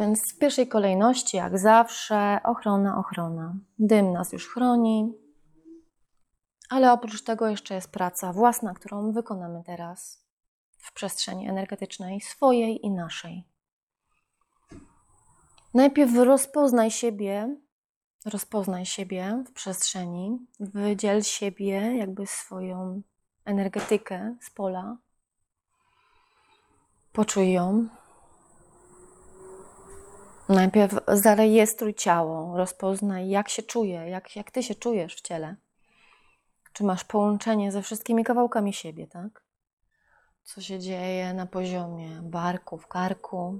Więc w pierwszej kolejności, jak zawsze, ochrona. Dym nas już chroni, ale oprócz tego jeszcze jest praca własna, którą wykonamy teraz w przestrzeni energetycznej, swojej i naszej. Najpierw rozpoznaj siebie w przestrzeni, wydziel siebie, jakby swoją energetykę z pola. Poczuj ją. Najpierw zarejestruj ciało, rozpoznaj, jak się czuje, jak ty się czujesz w ciele. Czy masz połączenie ze wszystkimi kawałkami siebie, tak? Co się dzieje na poziomie barków, karku,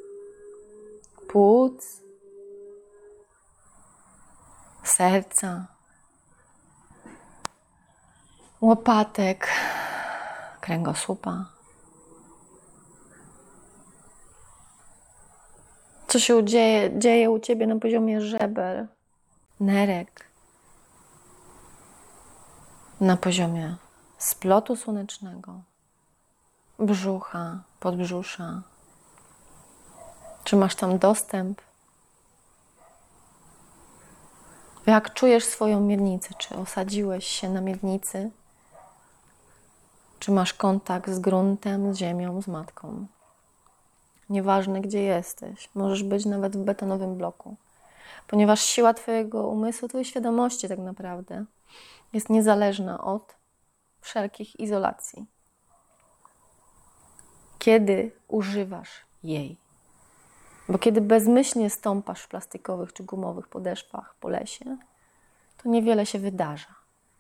płuc, serca, łopatek, kręgosłupa. Co się dzieje u ciebie na poziomie żeber, nerek, na poziomie splotu słonecznego, brzucha, podbrzusza. Czy masz tam dostęp? Jak czujesz swoją miednicę? Czy osadziłeś się na miednicy? Czy masz kontakt z gruntem, z ziemią, z matką? Nieważne, gdzie jesteś. Możesz być nawet w betonowym bloku. Ponieważ siła twojego umysłu, twojej świadomości tak naprawdę jest niezależna od wszelkich izolacji. Kiedy używasz jej? Bo kiedy bezmyślnie stąpasz w plastikowych czy gumowych podeszwach po lesie, to niewiele się wydarza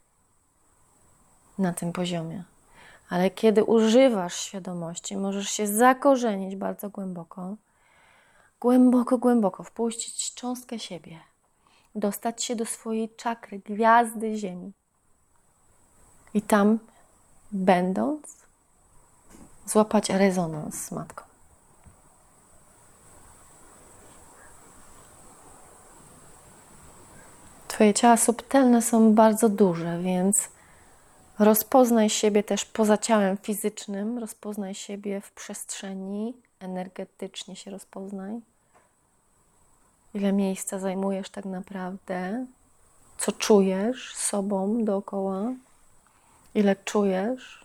na tym poziomie. Ale kiedy używasz świadomości, możesz się zakorzenić bardzo głęboko, wpuścić cząstkę siebie, dostać się do swojej czakry, gwiazdy ziemi. I tam, będąc, złapać rezonans z matką. Twoje ciała subtelne są bardzo duże, więc rozpoznaj siebie też poza ciałem fizycznym, rozpoznaj siebie w przestrzeni, energetycznie się rozpoznaj. Ile miejsca zajmujesz tak naprawdę, co czujesz sobą dookoła, ile czujesz.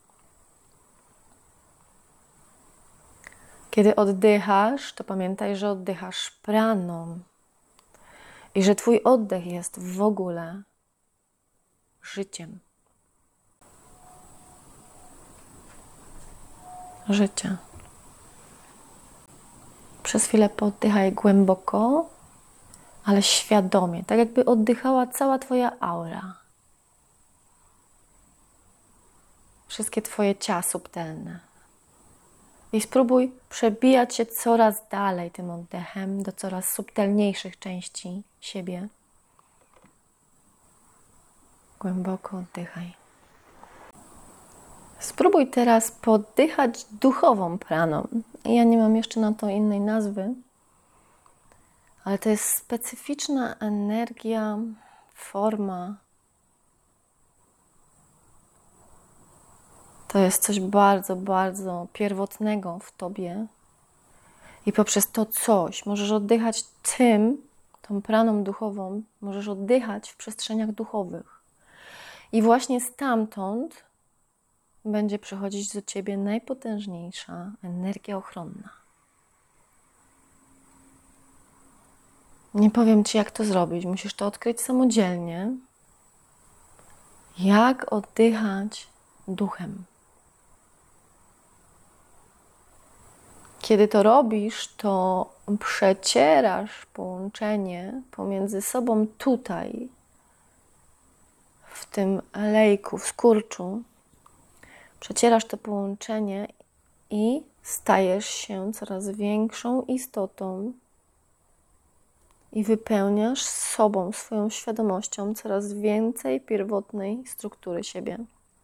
Kiedy oddychasz, to pamiętaj, że oddychasz praną i że twój oddech jest w ogóle życiem. Życie. Przez chwilę poddychaj głęboko, ale świadomie, tak jakby oddychała cała twoja aura. Wszystkie twoje ciała subtelne. I spróbuj przebijać się coraz dalej tym oddechem do coraz subtelniejszych części siebie. Głęboko oddychaj. Spróbuj teraz poddychać duchową praną. Ja nie mam jeszcze na to innej nazwy, ale to jest specyficzna energia, forma. To jest coś bardzo, bardzo pierwotnego w tobie. I poprzez to coś możesz oddychać tą praną duchową, możesz oddychać w przestrzeniach duchowych. I właśnie stamtąd będzie przychodzić do ciebie najpotężniejsza energia ochronna. Nie powiem ci, jak to zrobić. Musisz to odkryć samodzielnie. Jak oddychać duchem. Kiedy to robisz, to przecierasz połączenie pomiędzy sobą tutaj, w tym lejku, w skurczu. Przecierasz to połączenie i stajesz się coraz większą istotą i wypełniasz sobą, swoją świadomością coraz więcej pierwotnej struktury siebie.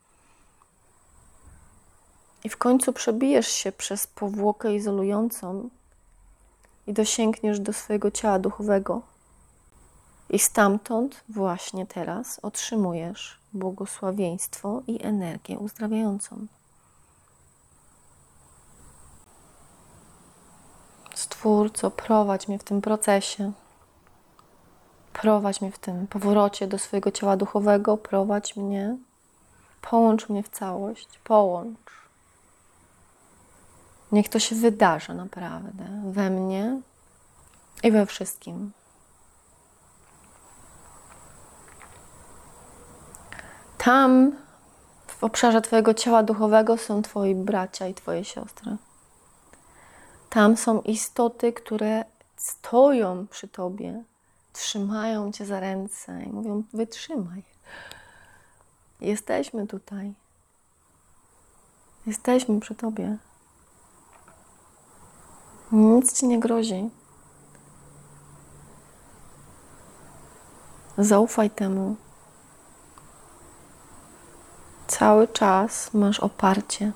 I w końcu przebijesz się przez powłokę izolującą i dosięgniesz do swojego ciała duchowego. I stamtąd właśnie teraz otrzymujesz błogosławieństwo i energię uzdrawiającą. Stwórco, prowadź mnie w tym procesie. Prowadź mnie w tym powrocie do swojego ciała duchowego. Prowadź mnie. Połącz mnie w całość. Połącz. Niech to się wydarzy naprawdę we mnie i we wszystkim. Tam, w obszarze Twojego ciała duchowego są Twoi bracia i Twoje siostry. Tam są istoty, które stoją przy Tobie, trzymają Cię za ręce i mówią: wytrzymaj. Jesteśmy tutaj. Jesteśmy przy Tobie. Nic Ci nie grozi. Zaufaj temu. Cały czas masz oparcie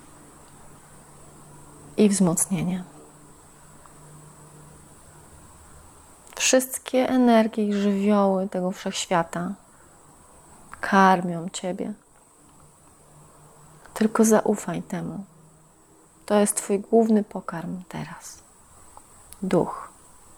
i wzmocnienie. Wszystkie energie i żywioły tego wszechświata karmią Ciebie. Tylko zaufaj temu. To jest Twój główny pokarm teraz. Duch.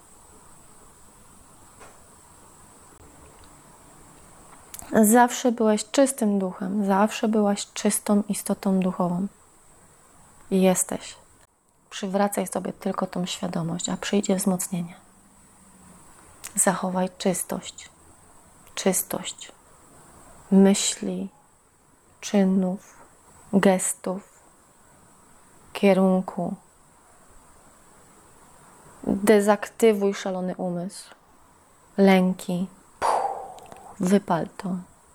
Zawsze byłeś czystym duchem. Zawsze byłaś czystą istotą duchową. I jesteś. Przywracaj sobie tylko tą świadomość, a przyjdzie wzmocnienie. Zachowaj czystość. Czystość myśli, czynów, gestów, kierunku. Dezaktywuj szalony umysł. Lęki. Wypal to.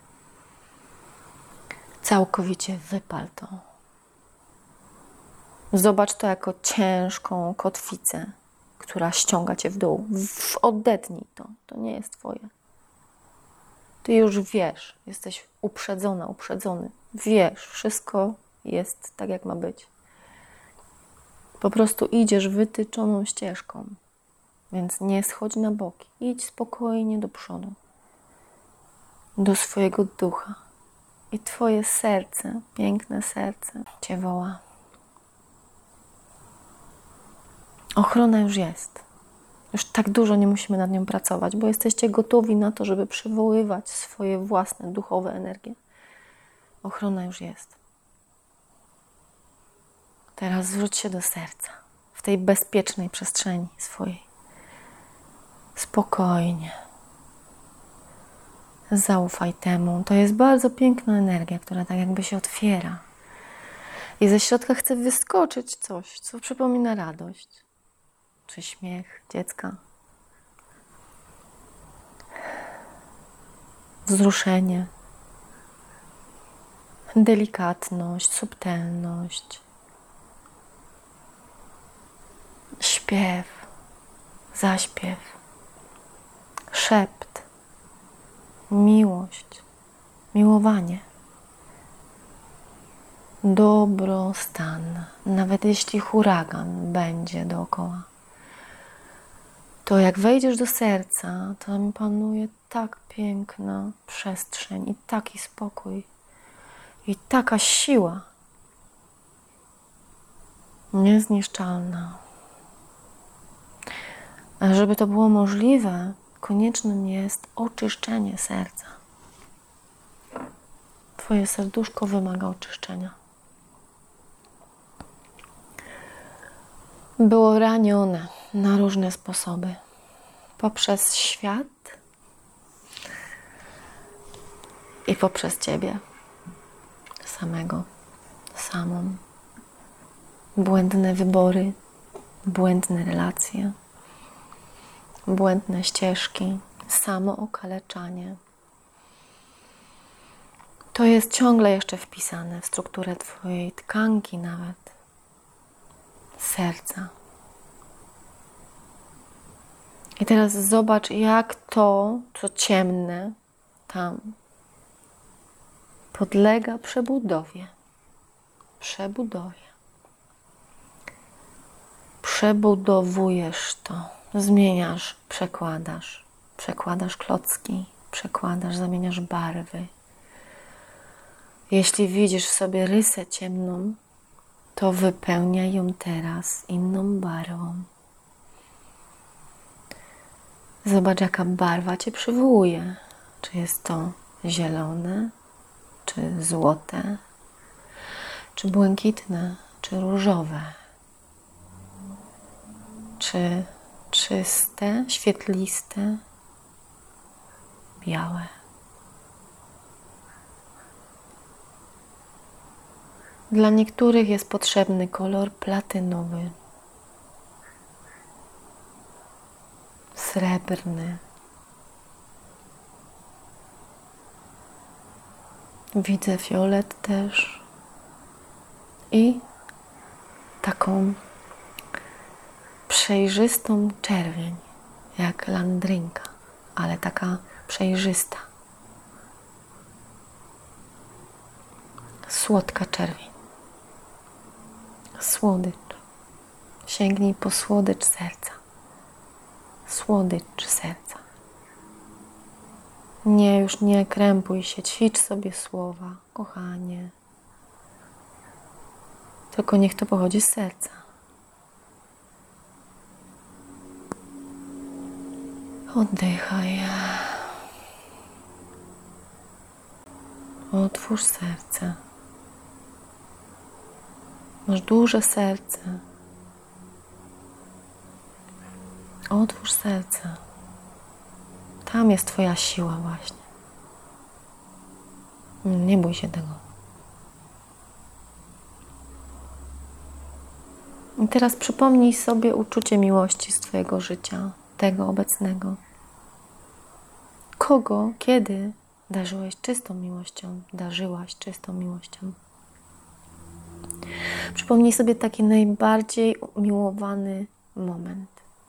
Całkowicie wypal to. Zobacz to jako ciężką kotwicę, która ściąga Cię w dół. Odetnij to. To nie jest Twoje. Ty już wiesz. Jesteś uprzedzona, uprzedzony. Wiesz. Wszystko jest tak, jak ma być. Po prostu idziesz wytyczoną ścieżką. Więc nie schodź na boki. Idź spokojnie do przodu. Do swojego ducha. I Twoje serce, piękne serce Cię woła. Ochrona już jest. Już tak dużo nie musimy nad nią pracować, bo jesteście gotowi na to, żeby przywoływać swoje własne duchowe energie. Ochrona już jest. Teraz zwróć się do serca. W tej bezpiecznej przestrzeni swojej. Spokojnie. Zaufaj temu. To jest bardzo piękna energia, która tak jakby się otwiera. I ze środka chce wyskoczyć coś, co przypomina radość. Czy śmiech dziecka. Wzruszenie. Delikatność, subtelność. Śpiew. Zaśpiew. Szept. Miłość. Miłowanie. Dobrostan. Nawet jeśli huragan będzie dookoła. To jak wejdziesz do serca, to tam panuje tak piękna przestrzeń i taki spokój i taka siła niezniszczalna. A żeby to było możliwe, koniecznym jest oczyszczenie serca. Twoje serduszko wymaga oczyszczenia. Było ranione na różne sposoby. Poprzez świat i poprzez Ciebie samego, samą. Błędne wybory, błędne relacje, błędne ścieżki, samookaleczanie. To jest ciągle jeszcze wpisane w strukturę Twojej tkanki nawet, serca. I teraz zobacz, jak to, co ciemne tam, podlega przebudowie. Przebudowie. Przebudowujesz to. Zmieniasz, przekładasz. Przekładasz klocki, przekładasz, zamieniasz barwy. Jeśli widzisz w sobie rysę ciemną, to wypełniaj ją teraz inną barwą. Zobacz, jaka barwa Cię przywołuje. Czy jest to zielone, czy złote, czy błękitne, czy różowe, czy czyste, świetliste, białe. Dla niektórych jest potrzebny kolor platynowy, srebrny. Widzę fiolet też i taką przejrzystą czerwień, jak landrynka, ale taka przejrzysta. Słodka czerwień. Słodycz. Sięgnij po słodycz serca. Słodycz serca. Nie, już nie krępuj się, ćwicz sobie słowa, kochanie. Tylko niech to pochodzi z serca. Oddychaj. Otwórz serce. Masz duże serce. Otwórz serce. Tam jest Twoja siła właśnie. Nie bój się tego. I teraz przypomnij sobie uczucie miłości z Twojego życia, tego obecnego. Kogo, kiedy darzyłeś czystą miłością, darzyłaś czystą miłością. Przypomnij sobie taki najbardziej umiłowany moment,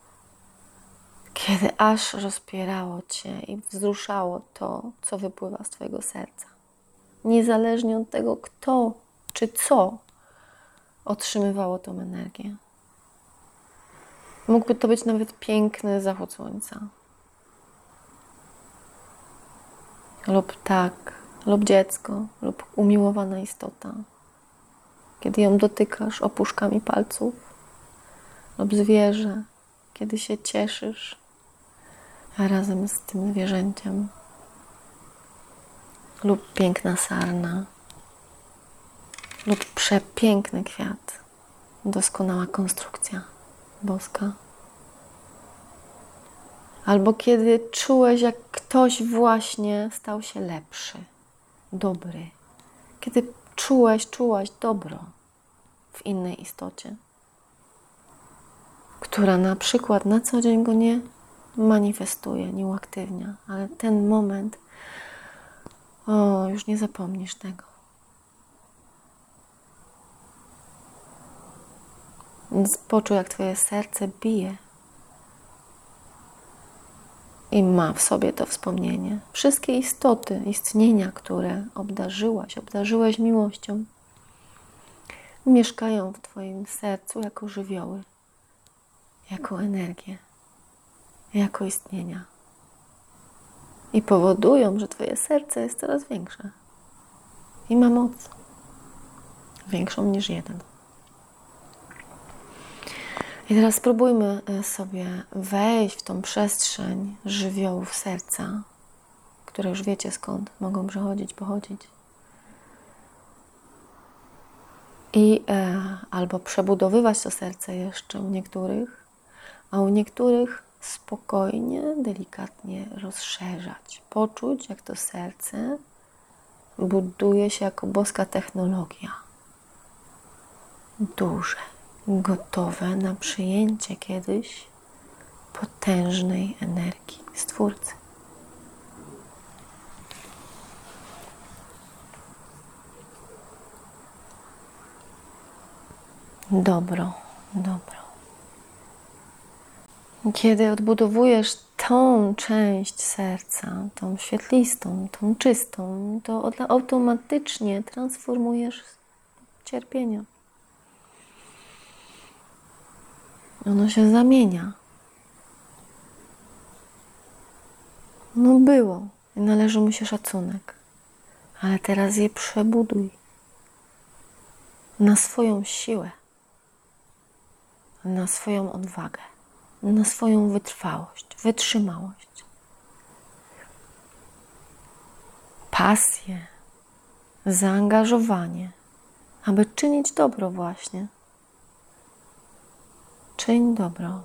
kiedy aż rozpierało Cię i wzruszało to, co wypływa z Twojego serca. Niezależnie od tego, kto czy co otrzymywało tą energię. Mógłby to być nawet piękny zachód słońca. Lub ptak, lub dziecko, lub umiłowana istota. Kiedy ją dotykasz opuszkami palców, lub zwierzę, kiedy się cieszysz razem z tym zwierzęciem, lub piękna sarna, lub przepiękny kwiat, doskonała konstrukcja boska. Albo kiedy czułeś, jak ktoś właśnie stał się lepszy, dobry. Kiedy czułaś dobro w innej istocie, która na przykład na co dzień go nie manifestuje, nie uaktywnia, ale ten moment, już nie zapomnisz tego. Więc poczuj, jak Twoje serce bije i ma w sobie to wspomnienie. Wszystkie istoty, istnienia, które obdarzyłeś miłością, mieszkają w Twoim sercu jako żywioły, jako energię, jako istnienia. I powodują, że Twoje serce jest coraz większe i ma moc większą niż jeden. I teraz spróbujmy sobie wejść w tą przestrzeń żywiołów serca, które już wiecie skąd mogą przechodzić, pochodzić. I albo przebudowywać to serce jeszcze u niektórych, a u niektórych spokojnie, delikatnie rozszerzać. Poczuć, jak to serce buduje się jako boska technologia. Duże, gotowe na przyjęcie kiedyś potężnej energii Stwórcy. Dobro. Kiedy odbudowujesz tą część serca, tą świetlistą, tą czystą, to automatycznie transformujesz cierpienie. Ono się zamienia. No było i należy mu się szacunek, ale teraz je przebuduj na swoją siłę, na swoją odwagę, na swoją wytrwałość, wytrzymałość, pasję, zaangażowanie, aby czynić dobro właśnie. Czyń dobro.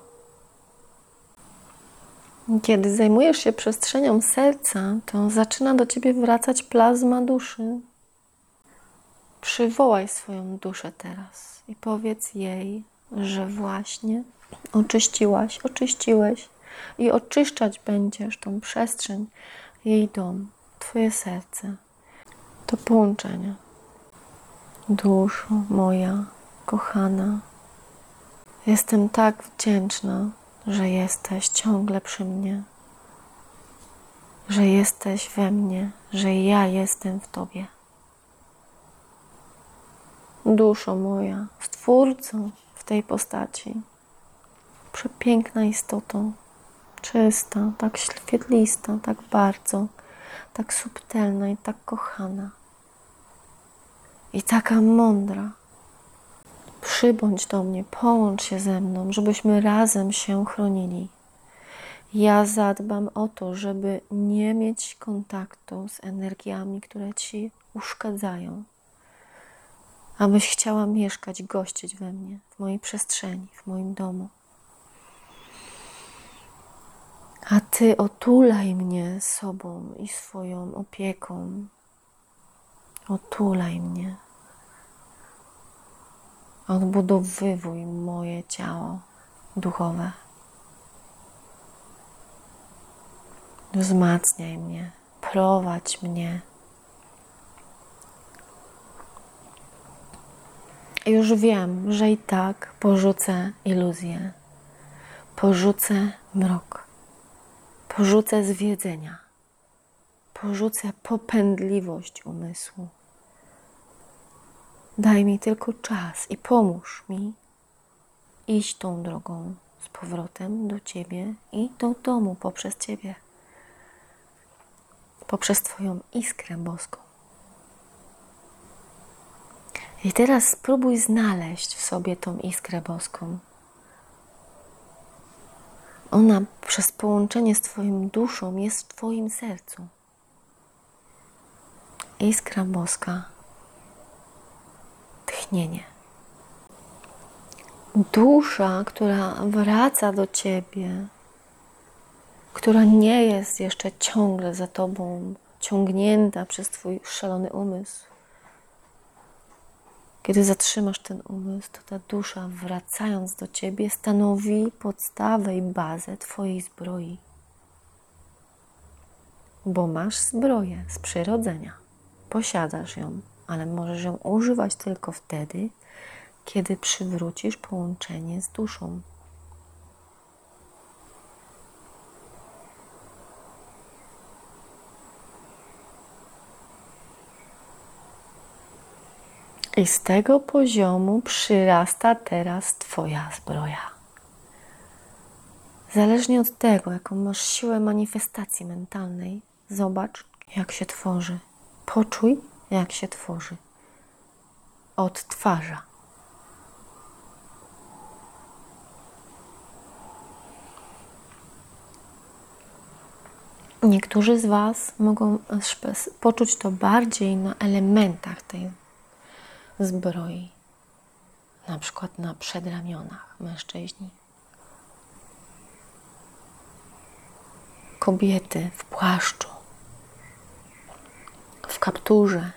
Kiedy zajmujesz się przestrzenią serca, to zaczyna do ciebie wracać plazma duszy. Przywołaj swoją duszę teraz i powiedz jej, że właśnie oczyściłeś i oczyszczać będziesz tą przestrzeń, jej dom, twoje serce. To połączenie. Duszo moja kochana, jestem tak wdzięczna, że jesteś ciągle przy mnie, że jesteś we mnie, że ja jestem w Tobie. Duszo moja, Stwórco w tej postaci, przepiękna istotą, czysta, tak świetlista, tak bardzo, tak subtelna i tak kochana. I taka mądra. Przybądź do mnie, połącz się ze mną, żebyśmy razem się chronili. Ja zadbam o to, żeby nie mieć kontaktu z energiami, które Ci uszkadzają. Abyś chciała mieszkać, gościć we mnie, w mojej przestrzeni, w moim domu. A Ty otulaj mnie sobą i swoją opieką. Otulaj mnie. Odbudowywuj moje ciało duchowe. Wzmacniaj mnie, prowadź mnie. Już wiem, że i tak porzucę iluzję, porzucę mrok, porzucę zwiedzenia, porzucę popędliwość umysłu. Daj mi tylko czas i pomóż mi iść tą drogą z powrotem do Ciebie i do domu poprzez Ciebie, poprzez Twoją iskrę boską. I teraz spróbuj znaleźć w sobie tą iskrę boską. Ona przez połączenie z Twoją duszą jest w Twoim sercu. Iskra boska. Tchnienie. Dusza, która wraca do Ciebie, która nie jest jeszcze ciągle za Tobą ciągnięta przez Twój szalony umysł. Kiedy zatrzymasz ten umysł, to ta dusza, wracając do Ciebie, stanowi podstawę i bazę Twojej zbroi. Bo masz zbroję z przyrodzenia. Posiadasz ją, ale możesz ją używać tylko wtedy, kiedy przywrócisz połączenie z duszą. I z tego poziomu przyrasta teraz Twoja zbroja. Zależnie od tego, jaką masz siłę manifestacji mentalnej, zobacz, jak się tworzy. Poczuj, jak się tworzy. Odtwarza. Niektórzy z Was mogą poczuć to bardziej na elementach tej zbroi. Na przykład na przedramionach mężczyźni. Kobiety w płaszczu, w kapturze.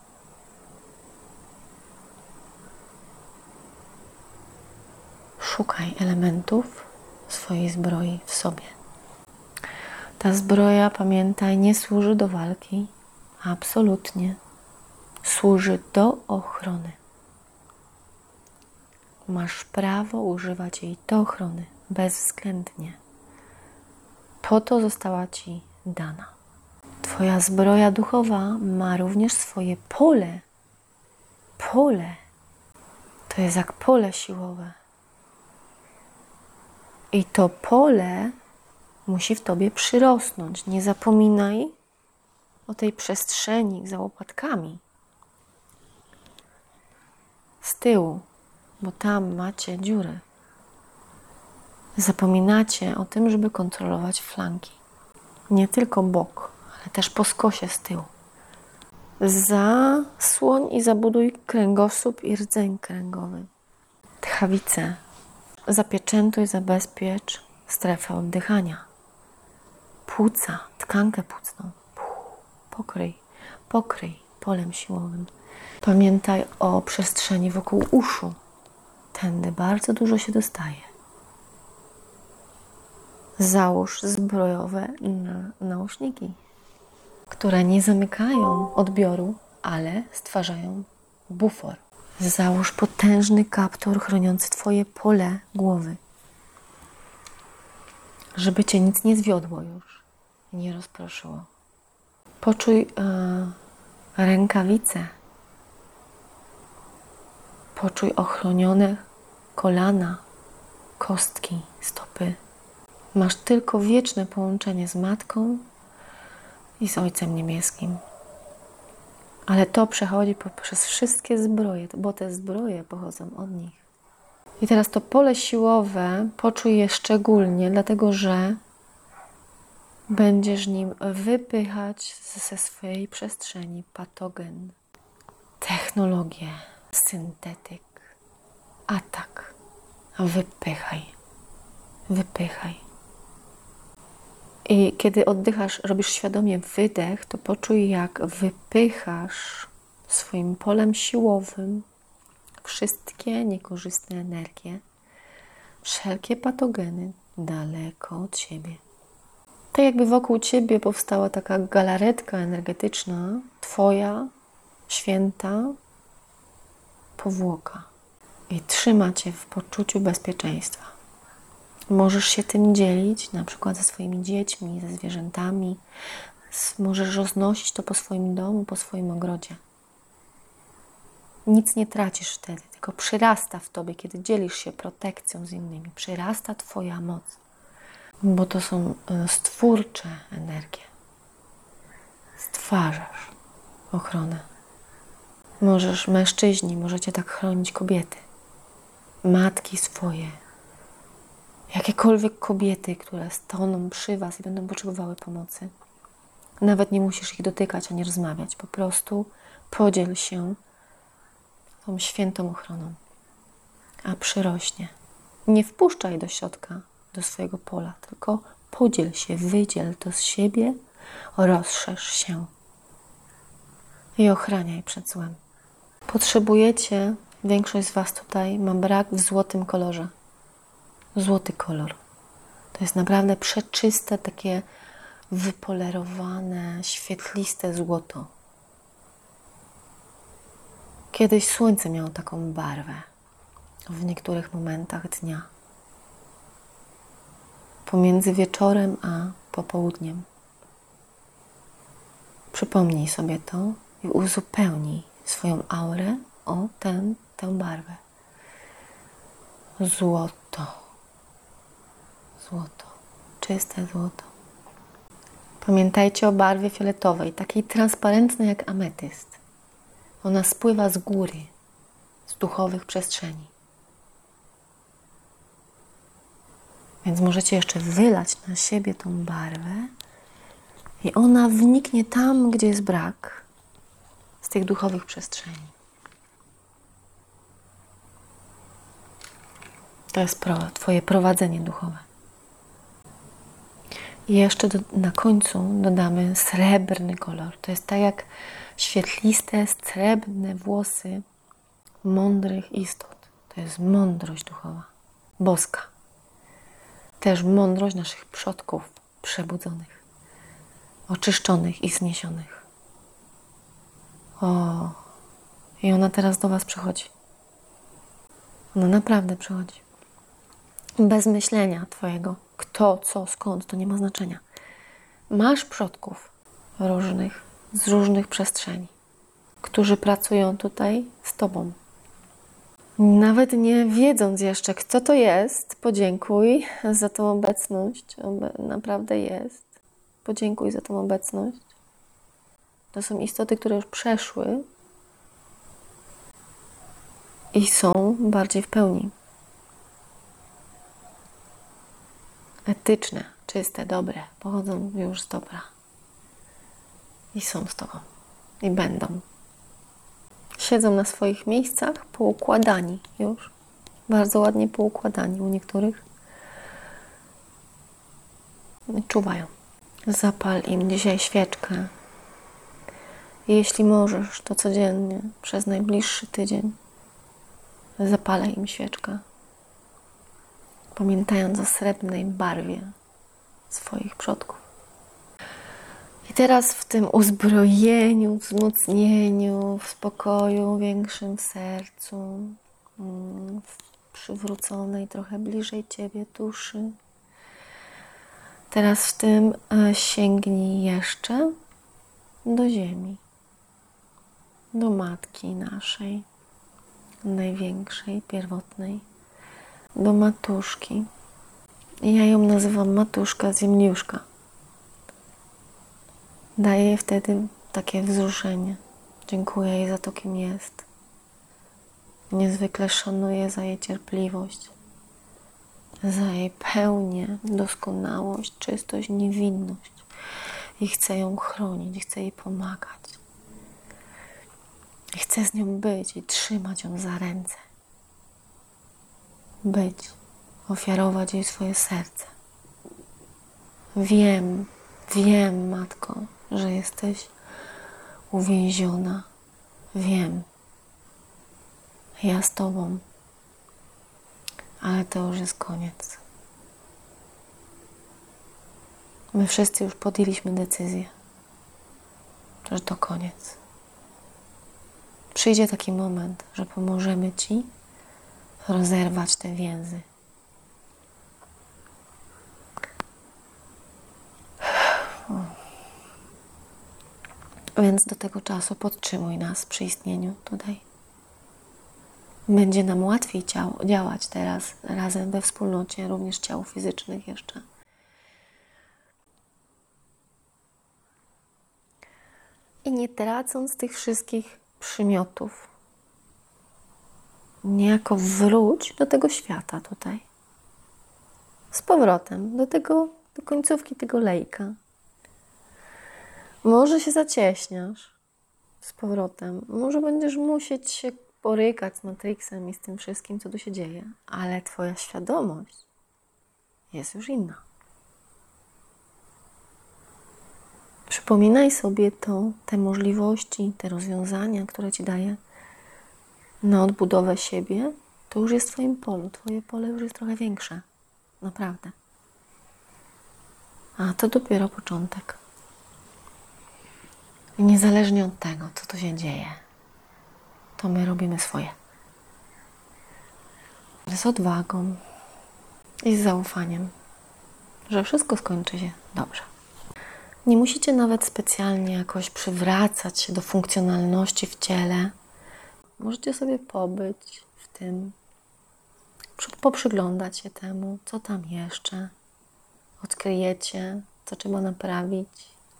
Szukaj elementów swojej zbroi w sobie. Ta zbroja, pamiętaj, nie służy do walki. Absolutnie. Służy do ochrony. Masz prawo używać jej do ochrony, bezwzględnie. Po to została Ci dana. Twoja zbroja duchowa ma również swoje pole. Pole. To jest jak pole siłowe. I to pole musi w Tobie przyrosnąć. Nie zapominaj o tej przestrzeni za łopatkami. Z tyłu, bo tam macie dziury. Zapominacie o tym, żeby kontrolować flanki. Nie tylko bok, ale też po skosie z tyłu. Zasłoń i zabuduj kręgosłup i rdzeń kręgowy. Tchawice. Zapieczętuj, zabezpiecz strefę oddychania. Płuca, tkankę płucną. Pokryj polem siłowym. Pamiętaj o przestrzeni wokół uszu. Tędy bardzo dużo się dostaje. Załóż zbrojowe nauszniki, które nie zamykają odbioru, ale stwarzają bufor. Załóż potężny kaptur chroniący Twoje pole głowy, żeby Cię nic nie zwiodło już, nie rozproszyło. Poczuj rękawice. Poczuj ochronione kolana, kostki, stopy. Masz tylko wieczne połączenie z Matką i z Ojcem Niebieskim. Ale to przechodzi przez wszystkie zbroje, bo te zbroje pochodzą od nich. I teraz to pole siłowe poczuj je szczególnie, dlatego że będziesz nim wypychać ze swojej przestrzeni patogen, technologię, syntetyk, atak. Wypychaj. I kiedy oddychasz, robisz świadomie wydech, to poczuj, jak wypychasz swoim polem siłowym wszystkie niekorzystne energie, wszelkie patogeny daleko od siebie. Tak jakby wokół Ciebie powstała taka galaretka energetyczna, Twoja święta powłoka i trzyma Cię w poczuciu bezpieczeństwa. Możesz się tym dzielić, na przykład ze swoimi dziećmi, ze zwierzętami. Możesz roznosić to po swoim domu, po swoim ogrodzie. Nic nie tracisz wtedy, tylko przyrasta w Tobie, kiedy dzielisz się protekcją z innymi. Przyrasta Twoja moc, bo to są stwórcze energie. Stwarzasz ochronę. Mężczyźni, możecie tak chronić kobiety, matki swoje, jakiekolwiek kobiety, które stoną przy Was i będą potrzebowały pomocy. Nawet nie musisz ich dotykać ani rozmawiać. Po prostu podziel się tą świętą ochroną, a przyrośnie. Nie wpuszczaj do środka, do swojego pola, tylko podziel się, wydziel to z siebie, rozszerz się i ochraniaj przed złem. Potrzebujecie, większość z Was tutaj ma brak w złotym kolorze. Złoty kolor. To jest naprawdę przeczyste, takie wypolerowane, świetliste złoto. Kiedyś słońce miało taką barwę w niektórych momentach dnia. Pomiędzy wieczorem a popołudniem. Przypomnij sobie to i uzupełnij swoją aurę o tę barwę. Złoto. Czyste złoto. Pamiętajcie o barwie fioletowej, takiej transparentnej jak ametyst. Ona spływa z góry, z duchowych przestrzeni. Więc możecie jeszcze wylać na siebie tą barwę i ona wniknie tam, gdzie jest brak, z tych duchowych przestrzeni. To jest Twoje prowadzenie duchowe. I jeszcze na końcu dodamy srebrny kolor. To jest tak jak świetliste, srebrne włosy mądrych istot. To jest mądrość duchowa, boska. Też mądrość naszych przodków przebudzonych, oczyszczonych i zniesionych. I ona teraz do Was przychodzi. Ona naprawdę przychodzi. Bez myślenia Twojego. Kto, co, skąd, to nie ma znaczenia. Masz przodków z różnych przestrzeni, którzy pracują tutaj z Tobą. Nawet nie wiedząc jeszcze, kto to jest, podziękuj za tą obecność. Naprawdę jest. Podziękuj za tą obecność. To są istoty, które już przeszły i są bardziej w pełni. etyczne, czyste, dobre, pochodzą już z dobra. I są z Tobą. I będą. Siedzą na swoich miejscach poukładani już. Bardzo ładnie poukładani u niektórych. I czuwają. Zapal im dzisiaj świeczkę. I jeśli możesz, to codziennie, przez najbliższy tydzień, zapalaj im świeczkę. Pamiętając o srebrnej barwie swoich przodków. I teraz w tym uzbrojeniu, wzmocnieniu, w spokoju, większym w przywróconej trochę bliżej Ciebie duszy. Teraz w tym sięgnij jeszcze do ziemi, do Matki naszej, największej, pierwotnej, do Matuszki. Ja ją nazywam Matuszka Ziemniuszka. Daję jej wtedy takie wzruszenie. Dziękuję jej za to, kim jest. Niezwykle szanuję za jej cierpliwość, za jej pełnię, doskonałość, czystość, niewinność. I chcę ją chronić, chcę jej pomagać. I chcę z nią być i trzymać ją za ręce. Być, ofiarować jej swoje serce. Wiem, Matko, że jesteś uwięziona. Wiem. Ja z Tobą. Ale to już jest koniec. My wszyscy już podjęliśmy decyzję, że to koniec. Przyjdzie taki moment, że pomożemy Ci rozerwać te więzy. Więc do tego czasu podtrzymuj nas przy istnieniu tutaj. Będzie nam łatwiej działać teraz razem we wspólnocie, również ciał fizycznych jeszcze. I nie tracąc tych wszystkich przymiotów, niejako wróć do tego świata tutaj. Z powrotem do końcówki tego lejka. Może się zacieśniasz z powrotem. Może będziesz musieć się borykać z Matrixem i z tym wszystkim, co tu się dzieje. Ale Twoja świadomość jest już inna. Przypominaj sobie te możliwości, te rozwiązania, które Ci daje na odbudowę siebie. To już jest w Twoim polu. Twoje pole już jest trochę większe. Naprawdę. A to dopiero początek. I niezależnie od tego, co tu się dzieje, to my robimy swoje. Z odwagą i z zaufaniem, że wszystko skończy się dobrze. Nie musicie nawet specjalnie jakoś przywracać się do funkcjonalności w ciele. Możecie sobie pobyć w tym, poprzyglądać się temu, co tam jeszcze. Odkryjecie, co trzeba naprawić,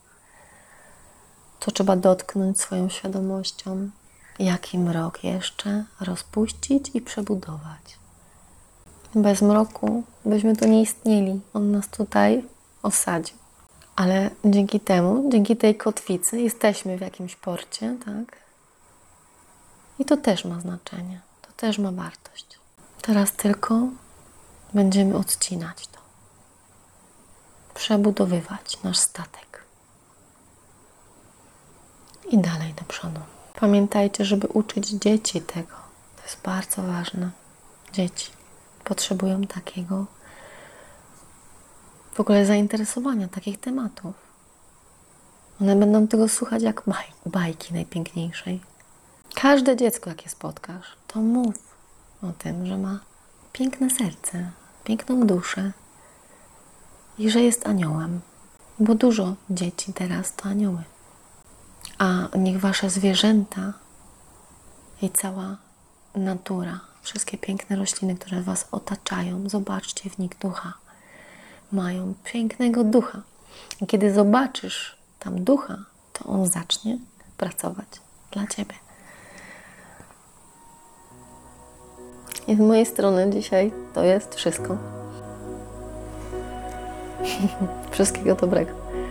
co trzeba dotknąć swoją świadomością, jaki mrok jeszcze rozpuścić i przebudować. Bez mroku byśmy tu nie istnieli. On nas tutaj osadził. Ale dzięki temu, dzięki tej kotwicy jesteśmy w jakimś porcie, tak? I to też ma znaczenie. To też ma wartość. Teraz tylko będziemy odcinać to. Przebudowywać nasz statek. I dalej do przodu. Pamiętajcie, żeby uczyć dzieci tego. To jest bardzo ważne. Dzieci potrzebują takiego w ogóle zainteresowania, takich tematów. One będą tego słuchać jak bajki najpiękniejszej. Każde dziecko, jakie spotkasz, to mów o tym, że ma piękne serce, piękną duszę i że jest aniołem. Bo dużo dzieci teraz to anioły. A niech wasze zwierzęta i cała natura, wszystkie piękne rośliny, które was otaczają, zobaczcie w nich ducha. Mają pięknego ducha. I kiedy zobaczysz tam ducha, to on zacznie pracować dla Ciebie. I z mojej strony dzisiaj to jest wszystko. Wszystkiego dobrego.